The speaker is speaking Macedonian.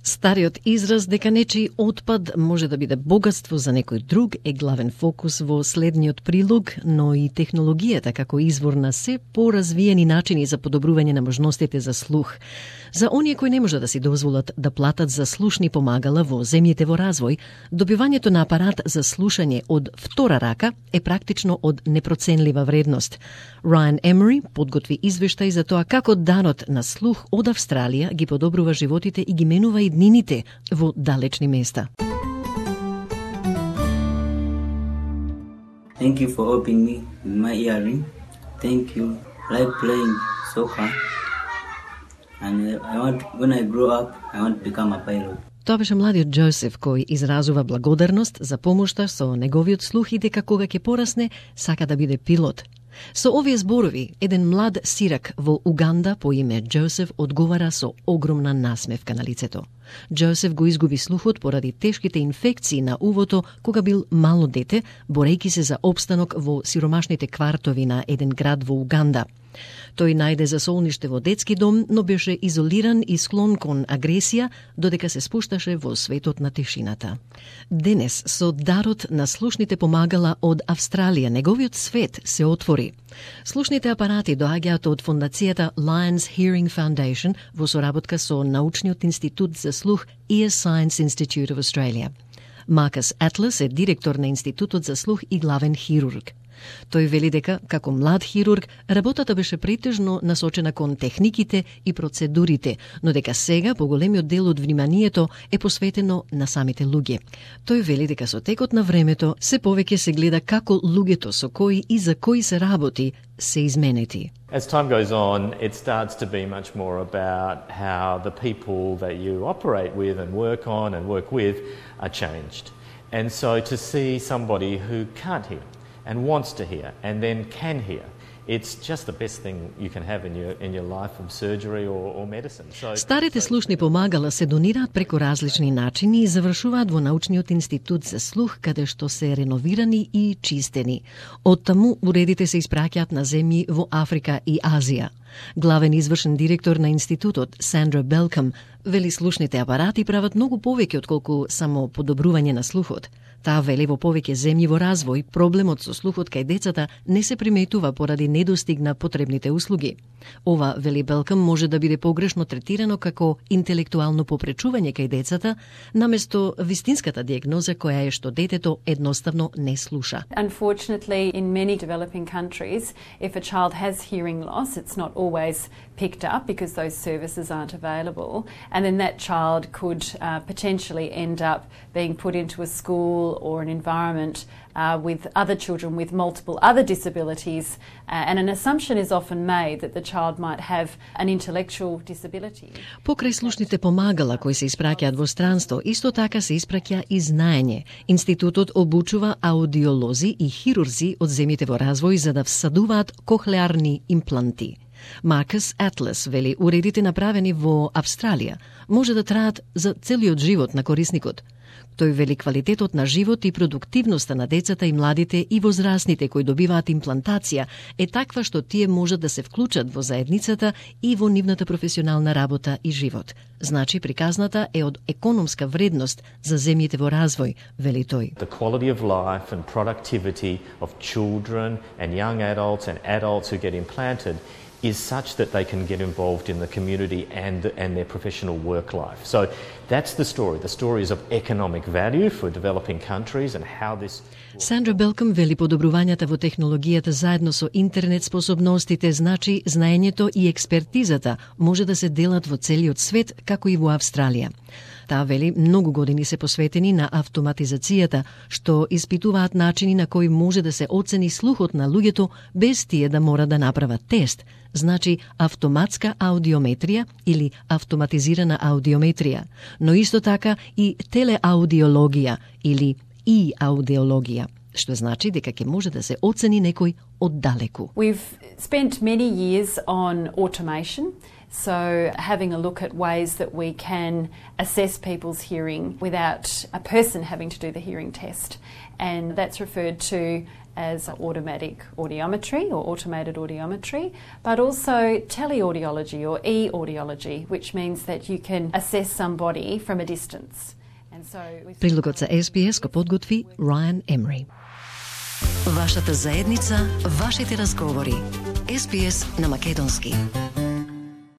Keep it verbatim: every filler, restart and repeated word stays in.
Стариот израз дека нечи отпад може да биде богатство за некој друг е главен фокус во следниот прилог, но и технологијата како извор на се поразвиени начини за подобрување на можностите за слух. За оние кои не можат да си дозволат да платат за слушни помагала во земјите во развој, добивањето на апарат за слушање од втора рака е практично од непроценлива вредност. Райан Емери подготви извештај за тоа како данот на слух од Австралија ги подобрува животите и ги менува и днините во далечни места. Thank you for helping me with my hearing. Thank you. I like playing soccer. And I want, when I grow up, I want to become a pilot. Тоа беше младиот Џозеф кој изразува благодарност за помошта со неговиот слух и дека кога ќе порасне сака да биде пилот. Со овие зборови, еден млад сирак во Уганда по име Џозеф одговара со огромна насмевка на лицето. Џозеф го изгуби слухот поради тешките инфекции на увото кога бил мало дете, борејќи се за опстанок во сиромашните квартови на еден град во Уганда. Тој најде засолниште во детски дом, но беше изолиран и склон кон агресија, додека се спушташе во светот на тишината. Денес, со дарот на слушните помагала од Австралија, неговиот свет се отвори. Слушните апарати доаѓаат од фондацијата Lions Hearing Foundation во соработка со научниот институт за слух Ear Science Institute of Australia. Маркус Атлас е директор на Институтот за слух и главен хирург. Тој вели дека, како млад хирург, работата беше претежно насочена кон техниките и процедурите, но дека сега поголемиот дел од вниманието е посветено на самите луѓе. Тој вели дека со текот на времето се повеќе се гледа како луѓето со кои и за кои се работи се изменети. As time goes on, it starts to be much more about how the people that you operate with and work on and work with are changed. And so to see somebody who can't hear and wants to hear and then can hear, it's just the best thing you can have in your in your life from surgery or, or medicine. So, Старите слушни помагала се донираат преку различни начини и завршуваат во научниот институт за слух, каде што се реновирани и чистени. Оттаму уредите се испраќаат на земји во Африка и Азија. Главен извршен директор на институтот, Сандра Белкам, вели слушните апарати прават многу повеќе отколку само подобрување на слухот. Таа вели во повеќе земји во развој, проблемот со слухот кај децата не се приметува поради недостиг на потребните услуги. Ова, вели Белкам, може да биде погрешно третирано како интелектуално попречување кај децата, наместо вистинската диагноза која е што детето едноставно не слуша. Unfortunately, in many developing countries, if a child has hearing loss, it's not always picked up because those services aren't available, and then that child could uh, potentially end up being put into a school or an environment uh, with other children with multiple other disabilities, uh, and an assumption is often made that the child might have an intellectual disability. Покрај слушните помагала кои се испраќаат во странство, исто така се испраќа и знаење. Институтот обучува аудиолози и хирурзи од земјите во развој за да всадуваат кохлеарни импланти. Маркус Атлас вели уредите направени во Австралија може да траат за целиот живот на корисникот. Тој вели квалитетот на живот и продуктивноста на децата и младите и возрастните кои добиваат имплантација е таква што тие можат да се вклучат во заедницата и во нивната професионална работа и живот. Значи приказната е од економска вредност за земјите во развој, вели тој. The quality of life and productivity of children and young adults and adults who get implanted is such that they can get involved in the community and and their professional work life. So that's the story. The story is of economic value for developing countries and how this... Сандра Белкам вели подобрувањата во технологијата заедно со интернет способностите, значи знаењето и експертизата може да се делат во целиот свет, како и во Австралија. Таа вели многу години се посветени на автоматизацијата, што испитуваат начини на кои може да се оцени слухот на луѓето без тие да мора да направат тест, значи автоматска аудиометрија или автоматизирана аудиометрија, но исто така и телеаудиологија или и аудиологија, што значи дека ќе може да се оцени некој оддалеку. We've spent many years on automation. So having a look at ways that we can assess people's hearing without a person having to do the hearing test. And that's referred to as automatic audiometry or automated audiometry, but also teleaudiology or e-audiology, which means that you can assess somebody from a distance. And so Прилогот за Ес Би Ес го подготви Райан Емри. Вашата заедница, вашите разговори. Ес Би Ес на македонски.